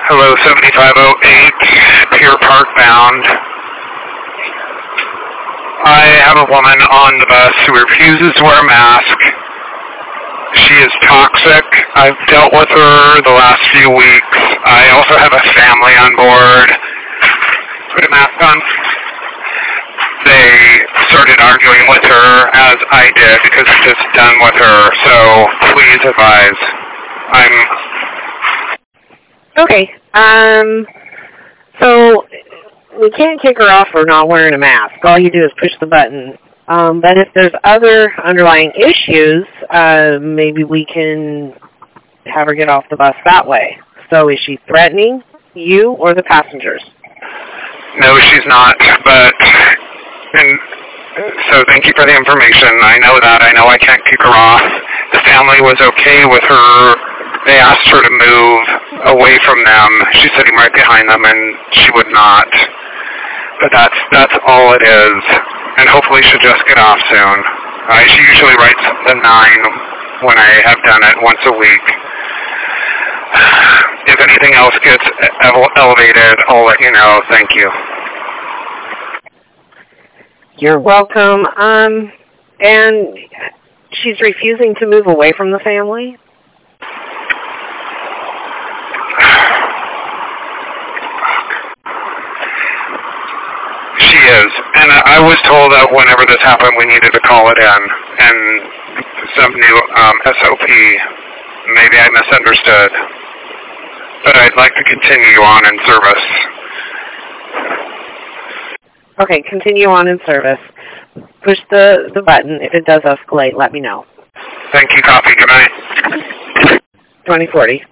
Hello, 7508, Pier Park bound. I have a woman on the bus who refuses to wear a mask. She is toxic. I've dealt with her the last few weeks. I also have a family on board. Put a mask on. They started arguing with her as I did because it's just done with her. So please advise. Okay. So we can't kick her off for not wearing a mask. All you do is push the button. But if there's other underlying issues, maybe we can have her get off the bus that way. So is she threatening you or the passengers? No, she's not. So thank you for the information. I know that. I know I can't kick her off. The family was okay with her. They asked her to move away from them. She's sitting right behind them, and she would not. But that's all it is. And hopefully she'll just get off soon. She usually writes the 9 when I have done it once a week. If anything else gets elevated, I'll let you know. Thank you. You're welcome. And she's refusing to move away from the family? She is. And I was told that whenever this happened, we needed to call it in. And some new SOP. Maybe I misunderstood. But I'd like to continue on in service. Okay, continue on in service. Push the button. If it does escalate, let me know. Thank you, copy. Good night. 2040.